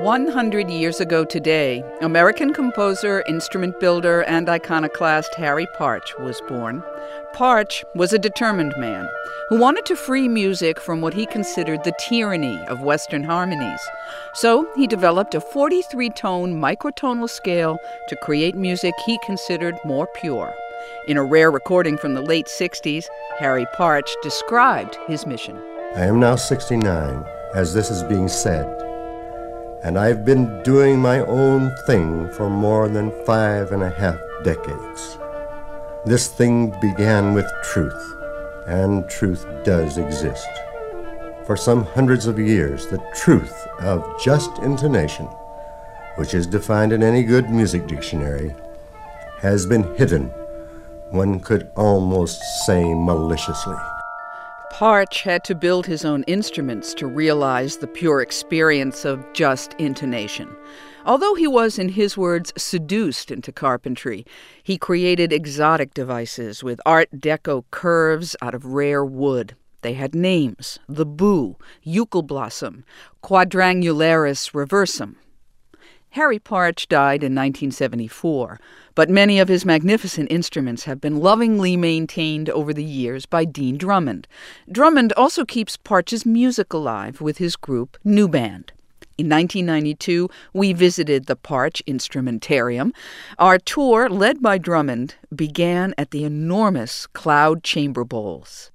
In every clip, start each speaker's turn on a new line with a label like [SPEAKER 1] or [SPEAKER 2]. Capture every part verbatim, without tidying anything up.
[SPEAKER 1] one hundred years ago today, American composer, instrument builder, and iconoclast Harry Partch was born. Partch was a determined man who wanted to free music from what he considered the tyranny of Western harmonies. So he developed a forty-three tone microtonal scale to create music he considered more pure. In a rare recording from the late sixties, Harry Partch described his mission.
[SPEAKER 2] I am now sixty-nine, as this is being said, and I've been doing my own thing for more than five and a half decades. This thing began with truth, and truth does exist. For some hundreds of years, the truth of just intonation, which is defined in any good music dictionary, has been hidden, one could almost say maliciously.
[SPEAKER 1] Partch had to build his own instruments to realize the pure experience of just intonation. Although he was, in his words, seduced into carpentry, he created exotic devices with Art Deco curves out of rare wood. They had names: the Boo, Euchal Blossom, Quadrangularis reversum. Harry Partch died in nineteen seventy-four, but many of his magnificent instruments have been lovingly maintained over the years by Dean Drummond. Drummond also keeps Partch's music alive with his group New Band. In nineteen ninety-two, we visited the Partch Instrumentarium. Our tour, led by Drummond, began at the enormous Cloud Chamber Bowls.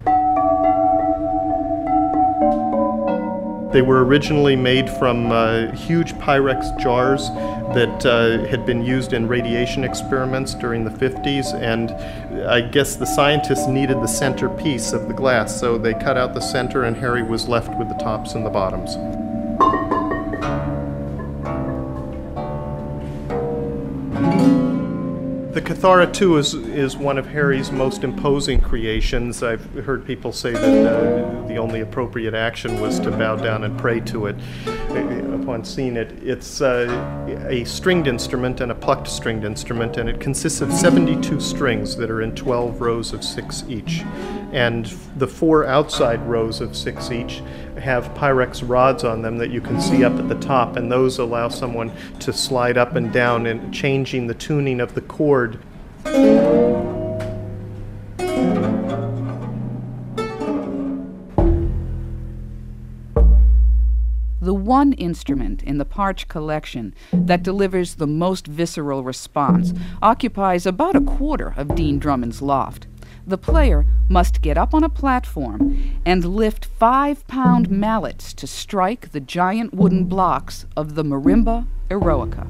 [SPEAKER 3] They were originally made from uh, huge Pyrex jars that uh, had been used in radiation experiments during the fifties, and I guess the scientists needed the centerpiece of the glass, so they cut out the center and Harry was left with the tops and the bottoms. The Cathara two is, is one of Harry's most imposing creations. I've heard people say that uh, the only appropriate action was to bow down and pray to it uh, upon seeing it. It's uh, a stringed instrument and a plucked stringed instrument, and it consists of seventy-two strings that are in twelve rows of six each. And the four outside rows of six each have Pyrex rods on them that you can see up at the top, and those allow someone to slide up and down and changing the tuning of the chord.
[SPEAKER 1] The one instrument in the Partch collection that delivers the most visceral response occupies about a quarter of Dean Drummond's loft. The player must get up on a platform and lift five-pound mallets to strike the giant wooden blocks of the marimba eroica.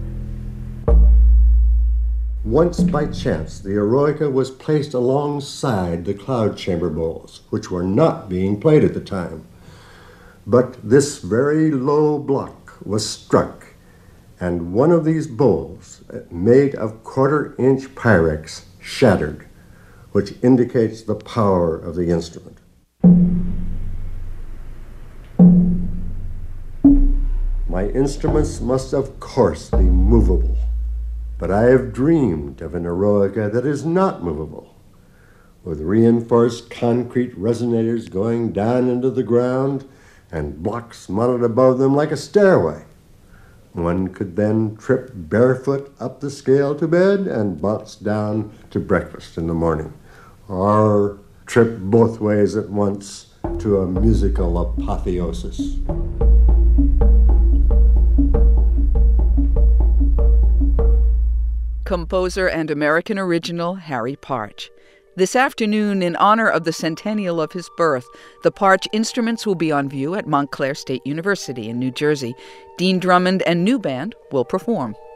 [SPEAKER 2] Once by chance, the eroica was placed alongside the Cloud Chamber Bowls, which were not being played at the time. But this very low block was struck, and one of these bowls, made of quarter-inch Pyrex, shattered, which indicates the power of the instrument. My instruments must, of course, be movable, but I have dreamed of an eroica that is not movable, with reinforced concrete resonators going down into the ground and blocks mounted above them like a stairway. One could then trip barefoot up the scale to bed and bounce down to breakfast in the morning, or trip both ways at once to a musical apotheosis.
[SPEAKER 1] Composer and American original Harry Partch. This afternoon, in honor of the centennial of his birth, the Partch instruments will be on view at Montclair State University in New Jersey. Dean Drummond and New Band will perform.